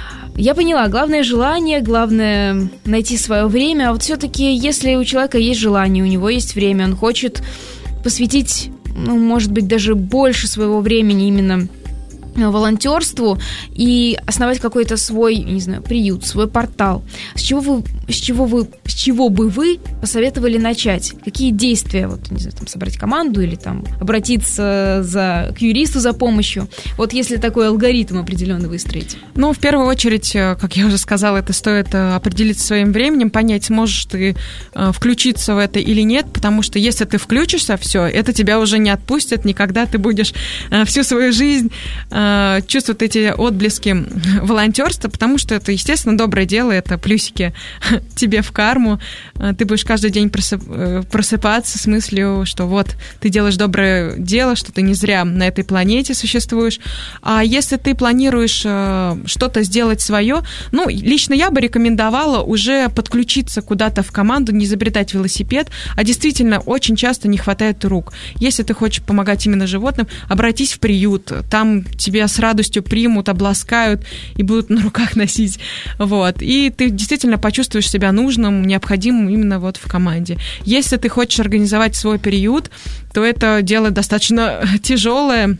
Я поняла, главное желание, главное найти свое время, а вот все-таки, если у человека есть желание, у него есть время, он хочет посвятить, ну, может быть, даже больше своего времени именно волонтерству и основать какой-то свой, не знаю, приют, свой портал. С чего вы, с чего вы, с чего бы вы посоветовали начать? Какие действия, вот, не знаю, там, собрать команду или там обратиться за, к юристу за помощью? Вот если такой алгоритм определенно выстроить. Ну, в первую очередь, как я уже сказала, это стоит определиться своим временем, понять, сможешь ты включиться в это или нет, потому что если ты включишься, все, это тебя уже не отпустит никогда, ты будешь всю свою жизнь чувствуют эти отблески волонтерства, потому что это, естественно, доброе дело, это плюсики тебе в карму. Ты будешь каждый день просыпаться с мыслью, что вот ты делаешь доброе дело, что ты не зря на этой планете существуешь. А если ты планируешь что-то сделать свое, ну, лично я бы рекомендовала уже подключиться куда-то в команду, не изобретать велосипед, а действительно очень часто не хватает рук. Если ты хочешь помогать именно животным, обратись в приют, там тебя с радостью примут, обласкают и будут на руках носить. Вот. И ты действительно почувствуешь себя нужным, необходимым именно вот в команде. Если ты хочешь организовать свой приют, то это дело достаточно тяжелое,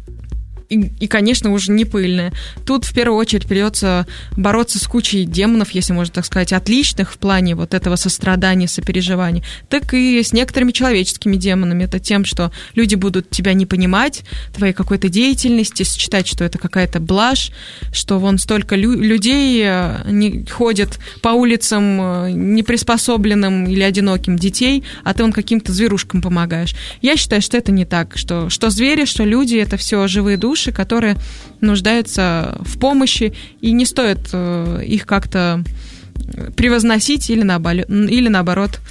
И, и, конечно, уже не пыльная. Тут в первую очередь придется бороться с кучей демонов, если можно так сказать, отличных в плане вот этого сострадания, сопереживания, так и с некоторыми человеческими демонами. Это тем, что люди будут тебя не понимать, твоей какой-то деятельности, считать, что это какая-то блажь, что вон столько лю- людей не ходят по улицам неприспособленным или одиноким детей, а ты вон каким-то зверушкам помогаешь. Я считаю, что это не так, что, что звери, что люди — это все живые души, которые нуждаются в помощи, и не стоит э, их как-то превозносить или, наоборот, или наоборот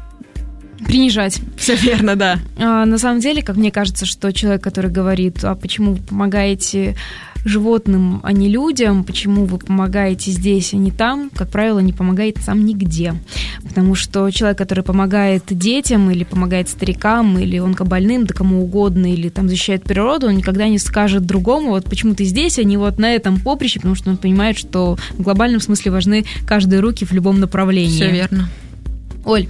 принижать. Все верно, да. А, на самом деле, как мне кажется, что человек, который говорит, а почему вы помогаете животным, а не людям, почему вы помогаете здесь, а не там, как правило, не помогает сам нигде. Потому что человек, который помогает детям или помогает старикам, или онкобольным, да кому угодно, или там защищает природу, он никогда не скажет другому, вот почему ты здесь, а не вот на этом поприще, потому что он понимает, что в глобальном смысле важны каждые руки в любом направлении. Все верно. Оль,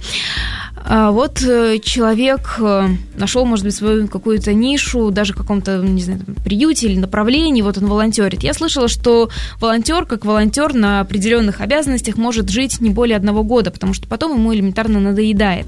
а вот человек нашел, может быть, свою какую-то нишу, даже в каком-то, не знаю, приюте или направлении, вот он волонтерит. Я слышала, что волонтер, как волонтер на определенных обязанностях, может жить не более одного года, потому что потом ему элементарно надоедает.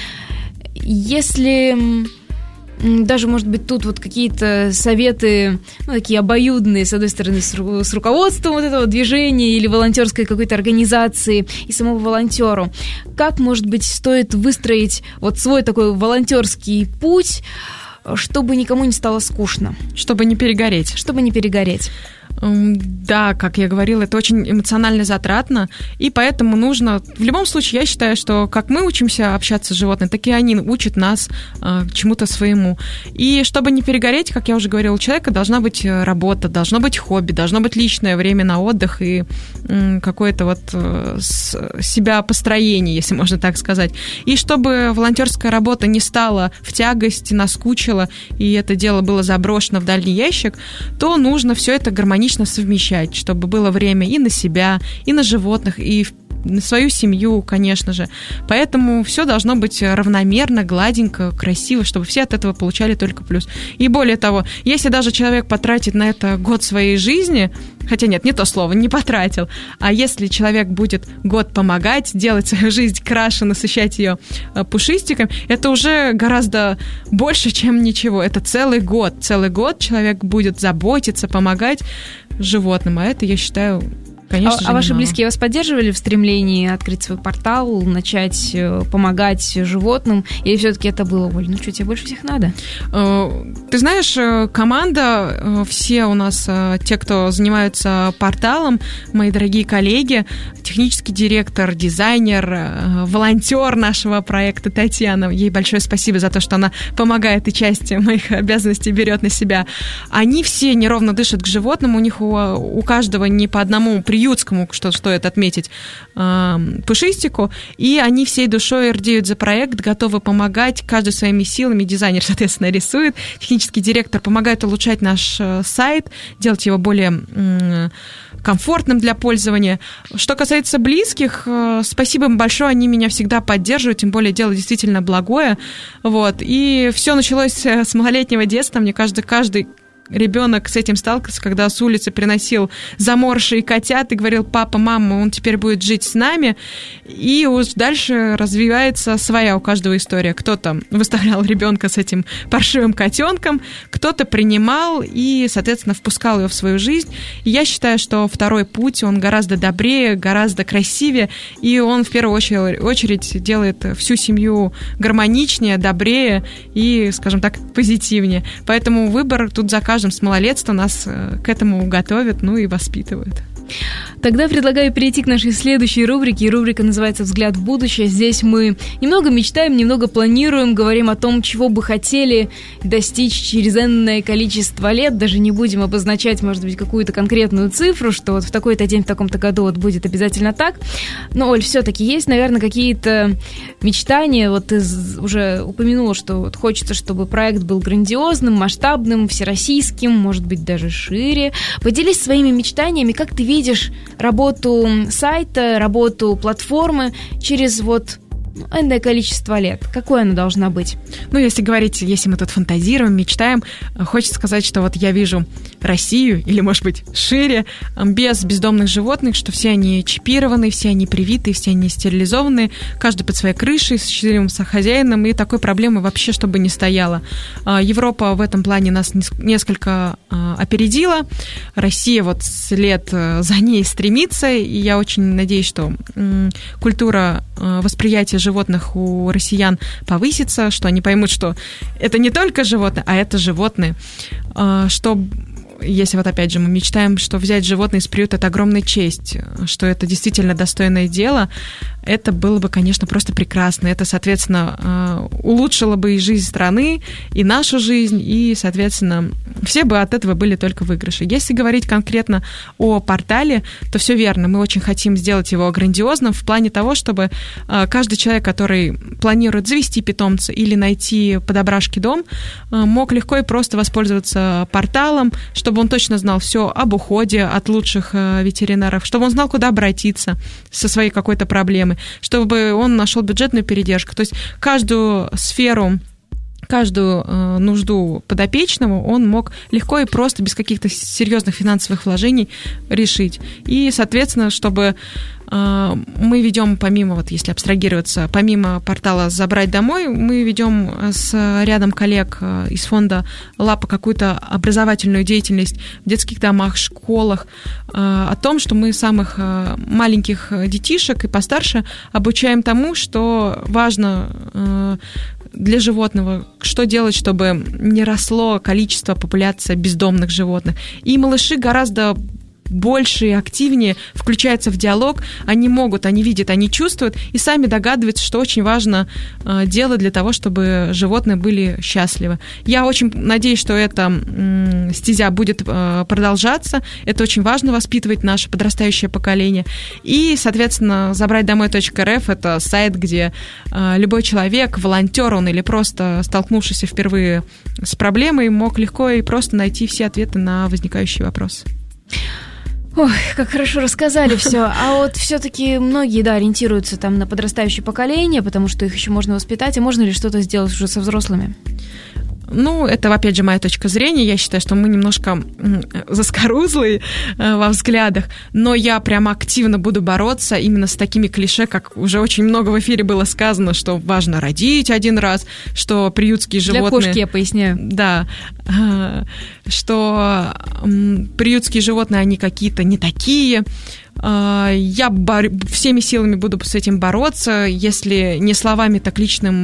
Если даже, может быть, тут вот какие-то советы, ну, такие обоюдные, с одной стороны, с, ру- с руководством вот этого движения или волонтерской какой-то организации и самому волонтеру. Как, может быть, стоит выстроить вот свой такой волонтерский путь, чтобы никому не стало скучно? Чтобы не перегореть. Чтобы не перегореть. Да, как я говорила, это очень эмоционально затратно, и поэтому нужно, в любом случае, я считаю, что как мы учимся общаться с животными, так и они учат нас э, чему-то своему. И чтобы не перегореть, как я уже говорила, у человека должна быть работа, должно быть хобби, должно быть личное время на отдых и э, какое-то вот э, с, себя построение, если можно так сказать. И чтобы волонтерская работа не стала в тягость, наскучила, и это дело было заброшено в дальний ящик, то нужно все это гармонично совмещать, чтобы было время и на себя, и на животных, и на свою семью, конечно же. Поэтому все должно быть равномерно, гладенько, красиво, чтобы все от этого получали только плюс. И более того, если даже человек потратит на это год своей жизни, хотя нет, не то слово, не потратил, а если человек будет год помогать, делать свою жизнь краше, насыщать ее пушистиком, это уже гораздо больше, чем ничего. Это целый год. Целый год человек будет заботиться, помогать животным, а это, я считаю, конечно а, же, а ваши немало. близкие вас поддерживали в стремлении открыть свой портал, начать помогать животным? Или все-таки это было, Оль, ну что, тебе больше всех надо? Ты знаешь, команда, все у нас, те, кто занимаются порталом, мои дорогие коллеги, технический директор, дизайнер, волонтер нашего проекта Татьяна, ей большое спасибо за то, что она помогает и часть моих обязанностей берет на себя. Они все неровно дышат к животным, у них у, у каждого не по одному приютскому, что стоит отметить, пушистику, и они всей душой рдеют за проект, готовы помогать, каждый своими силами. Дизайнер, соответственно, рисует, технический директор помогает улучшать наш сайт, делать его более комфортным для пользования. Что касается близких, спасибо им большое, они меня всегда поддерживают, тем более дело действительно благое. Вот. И все началось с малолетнего детства. Мне каждый, каждый ребенок с этим сталкивался, когда с улицы приносил заморшие котят и говорил: папа, мама, он теперь будет жить с нами. И уж дальше развивается своя у каждого история. Кто-то выставлял ребенка с этим паршивым котенком, кто-то принимал и, соответственно, впускал его в свою жизнь. И я считаю, что второй путь, он гораздо добрее, гораздо красивее, и он в первую очередь делает всю семью гармоничнее, добрее и, скажем так, позитивнее. Поэтому выбор тут за каждым с малолетства нас к этому готовят, ну и воспитывают. Тогда предлагаю перейти к нашей следующей рубрике. Рубрика называется «Взгляд в будущее». Здесь мы немного мечтаем, немного планируем, говорим о том, чего бы хотели достичь через энное количество лет. Даже не будем обозначать, может быть, какую-то конкретную цифру, что вот в такой-то день, в таком-то году вот будет обязательно так. Но, Оль, все-таки есть, наверное, какие-то мечтания. Вот ты уже упомянула, что вот хочется, чтобы проект был грандиозным, масштабным, всероссийским, может быть, даже шире. Поделись своими мечтаниями, как ты видишь работу сайта, работу платформы через вот энное количество лет. Какой она должна быть? Ну, если говорить, если мы тут фантазируем, мечтаем, хочется сказать, что вот я вижу Россию, или, может быть, шире, без бездомных животных, что все они чипированы, все они привиты, все они стерилизованы, каждый под своей крышей, с счастливым хозяином, и такой проблемы вообще чтобы не стояло. Европа в этом плане нас несколько опередила, Россия вот след за ней стремится, и я очень надеюсь, что культура восприятия животных у россиян повысится, что они поймут, что это не только животные, а это животные, что если вот опять же мы мечтаем, что взять животное из приюта — это огромная честь, что это действительно достойное дело, это было бы, конечно, просто прекрасно. Это, соответственно, улучшило бы и жизнь страны, и нашу жизнь, и, соответственно, все бы от этого были только выигрыши. Если говорить конкретно о портале, то все верно. Мы очень хотим сделать его грандиозным в плане того, чтобы каждый человек, который планирует завести питомца или найти подобрашки дом, мог легко и просто воспользоваться порталом, чтобы он точно знал все об уходе от лучших ветеринаров, чтобы он знал, куда обратиться со своей какой-то проблемой, чтобы он нашел бюджетную передержку. То есть каждую сферу, каждую э, нужду подопечного он мог легко и просто, без каких-то серьезных финансовых вложений решить. И, соответственно, чтобы э, мы ведем, помимо, вот если абстрагироваться, помимо портала «Забрать домой», мы ведем с рядом коллег из фонда «Лапа» какую-то образовательную деятельность в детских домах, школах, э, о том, что мы самых э, маленьких детишек и постарше обучаем тому, что важно э, для животного, что делать, чтобы не росло количество, популяция бездомных животных. И малыши гораздо больше и активнее включаются в диалог, они могут, они видят, они чувствуют и сами догадываются, что очень важно э, делать для того, чтобы животные были счастливы. Я очень надеюсь, что эта э, стезя будет э, продолжаться, это очень важно воспитывать наше подрастающее поколение. И, соответственно, забрать домой точка эр эф — это сайт, где э, любой человек, волонтер он или просто столкнувшийся впервые с проблемой, мог легко и просто найти все ответы на возникающие вопросы. Ой, как хорошо рассказали все. А вот все-таки многие, да, ориентируются там на подрастающее поколение, потому что их еще можно воспитать, а можно ли что-то сделать уже со взрослыми? Ну, это, опять же, моя точка зрения. Я считаю, что мы немножко заскорузлые во взглядах, но я прямо активно буду бороться именно с такими клише, как уже очень много в эфире было сказано, что важно родить один раз, что приютские животные... Для кошки, я поясняю. Да, что приютские животные, они какие-то не такие. Я бор- всеми силами буду с этим бороться, если не словами, так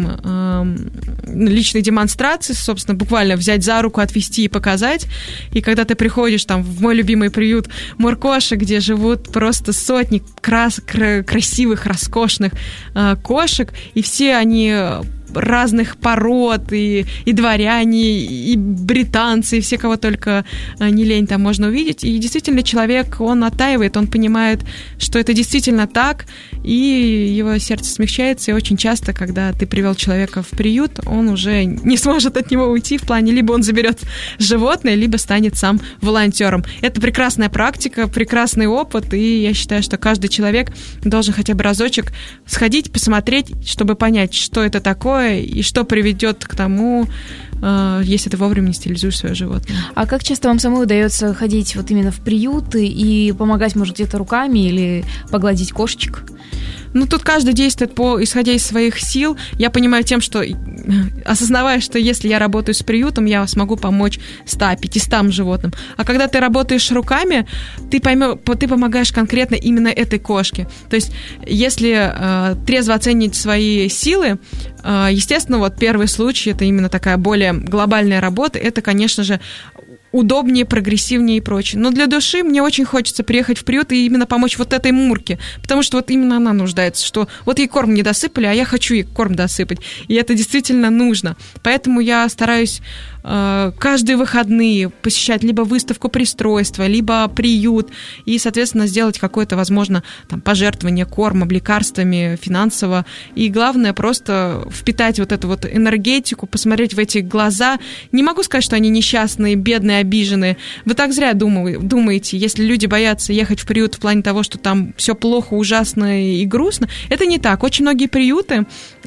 личным, личной демонстрацией, собственно, буквально взять за руку, отвести и показать. И когда ты приходишь там в мой любимый приют Муркоша, где живут просто сотни крас- кра- красивых, роскошных кошек, и все они разных пород, и, и дворяне, и британцы, и все, кого только не лень, там можно увидеть. И действительно человек, он оттаивает, он понимает, что это действительно так, и его сердце смягчается, и очень часто, когда ты привел человека в приют, он уже не сможет от него уйти, в плане, либо он заберет животное, либо станет сам волонтером. Это прекрасная практика, прекрасный опыт, и я считаю, что каждый человек должен хотя бы разочек сходить, посмотреть, чтобы понять, что это такое, и что приведет к тому, если ты вовремя не стерилизуешь свое животное. А как часто вам самой удается ходить вот именно в приюты и помогать, может, где-то руками или погладить кошечек? Ну, тут каждый действует по, исходя из своих сил. Я понимаю тем, что, осознавая, что если я работаю с приютом, я смогу помочь ста-пятистам животным. А когда ты работаешь руками, ты, поймешь, ты помогаешь конкретно именно этой кошке. То есть, если э, трезво оценить свои силы, э, естественно, вот первый случай, это именно такая более глобальная работа, это, конечно же, удобнее, прогрессивнее и прочее. Но для души мне очень хочется приехать в приют и именно помочь вот этой Мурке, потому что вот именно она нуждается, что вот ей корм не досыпали, а я хочу ей корм досыпать. И это действительно нужно. Поэтому я стараюсь э, каждые выходные посещать либо выставку пристройства, либо приют, и, соответственно, сделать какое-то, возможно, там, пожертвование кормом, лекарствами, финансово. И главное, просто впитать вот эту вот энергетику, посмотреть в эти глаза. Не могу сказать, что они несчастные, бедные, обиженные. Вы так зря думаете. Если люди боятся ехать в приют в плане того, что там все плохо, ужасно и грустно, это не так. Очень многие приюты,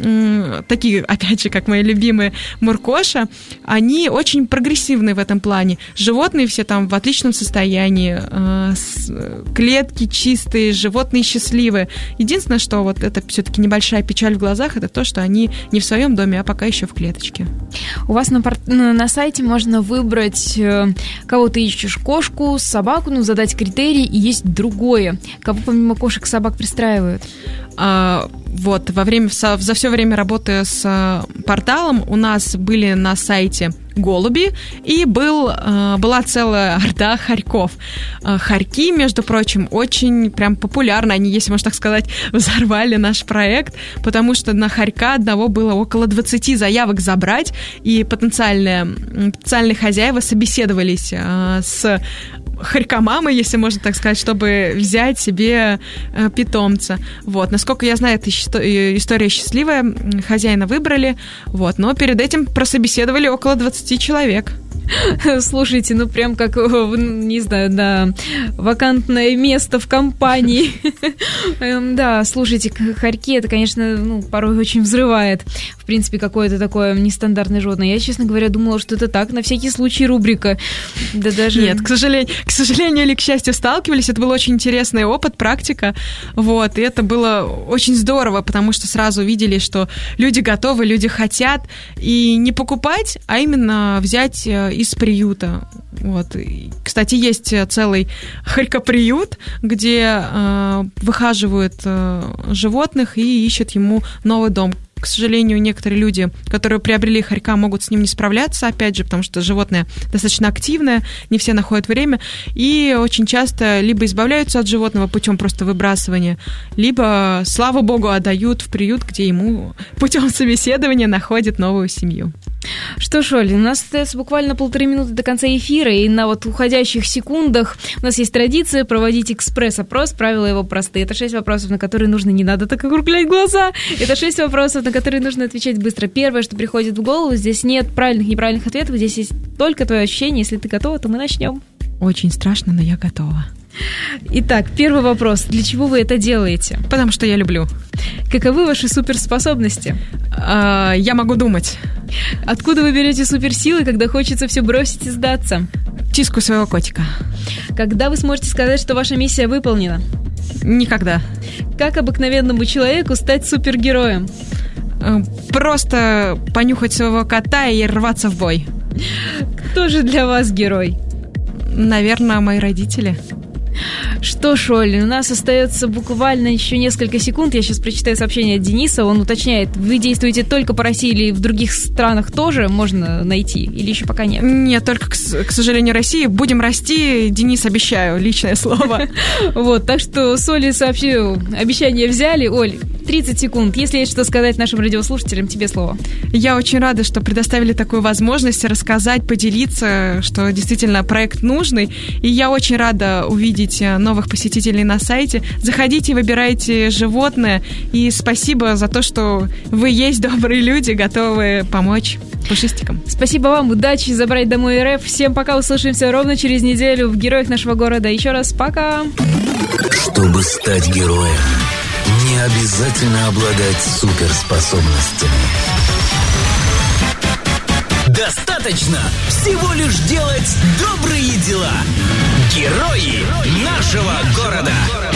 такие, опять же, как мои любимые Муркоша, они очень прогрессивные в этом плане. Животные все там в отличном состоянии, клетки чистые, животные счастливые. Единственное, что вот это все-таки небольшая печаль в глазах, это то, что они не в своем доме, а пока еще в клеточке. У вас на, на сайте можно выбрать, кого ты ищешь, кошку, собаку, ну, задать критерии, и есть другое. Кого помимо кошек собак пристраивают? А, вот, во время, за все время работы с порталом у нас были на сайте голуби, и был, была целая орда хорьков. Хорьки, между прочим, очень прям популярны. Они, если можно так сказать, взорвали наш проект, потому что на хорька одного было около двадцати заявок забрать, и потенциальные, потенциальные хозяева собеседовались с хорькомамой, если можно так сказать, чтобы взять себе питомца. Вот. Насколько я знаю, это история счастливая. Хозяина выбрали, вот. Но перед этим прособеседовали около двадцати человек. Слушайте, ну прям как, не знаю, да, вакантное место в компании. Да, слушайте, хорьки, это, конечно, ну, порой очень взрывает. В принципе, какое-то такое нестандартное животное. Я, честно говоря, думала, что это так, на всякий случай рубрика. Да даже... Нет, к сожалению, к сожалению или к счастью, сталкивались. Это был очень интересный опыт, практика. Вот, и это было очень здорово, потому что сразу видели, что люди готовы, люди хотят. И не покупать, а именно взять из приюта. Вот. И, кстати, есть целый хорькоприют, где э, выхаживают э, животных и ищут ему новый дом. К сожалению, некоторые люди, которые приобрели хорька, могут с ним не справляться, опять же, потому что животное достаточно активное, не все находят время, и очень часто либо избавляются от животного путем просто выбрасывания, либо, слава богу, отдают в приют, где ему путем собеседования находят новую семью. Что ж, Оль, у нас остается буквально полторы минуты до конца эфира, и на вот уходящих секундах у нас есть традиция проводить экспресс-опрос. Правила его простые. Это шесть вопросов, на которые нужно, не надо так округлять глаза. Это шесть вопросов, на которые нужно отвечать быстро. Первое, что приходит в голову, здесь нет правильных и неправильных ответов, здесь есть только твое ощущение. Если ты готова, то мы начнем. Очень страшно, но я готова. Итак, первый вопрос. Для чего вы это делаете? Потому что я люблю. Каковы ваши суперспособности? А, я могу думать. Откуда вы берете суперсилы, когда хочется все бросить и сдаться? Тиску своего котика. Когда вы сможете сказать, что ваша миссия выполнена? Никогда. Как обыкновенному человеку стать супергероем? Просто понюхать своего кота и рваться в бой. Кто же для вас герой? Наверное, мои родители. Что ж, Оль, у нас остается буквально еще несколько секунд. Я сейчас прочитаю сообщение от Дениса. Он уточняет, вы действуете только по России или в других странах тоже можно найти? Или еще пока нет? Нет, только, к, к сожалению, России. Будем расти, Денис, обещаю, личное слово. Вот, так что с Олей сообщу, обещание взяли. Оль, тридцать секунд. Если есть что сказать нашим радиослушателям, тебе слово. Я очень рада, что предоставили такую возможность рассказать, поделиться, что действительно проект нужный. И я очень рада увидеть новых посетителей на сайте. Заходите, выбирайте животное. И спасибо за то, что вы есть добрые люди, готовы помочь пушистикам. Спасибо вам, удачи, забрать домой РФ. Всем пока, услышимся ровно через неделю в «Героях нашего города». Еще раз пока. Чтобы стать героем, не обязательно обладать суперспособностями. Достаточно всего лишь делать добрые дела. Герои нашего города.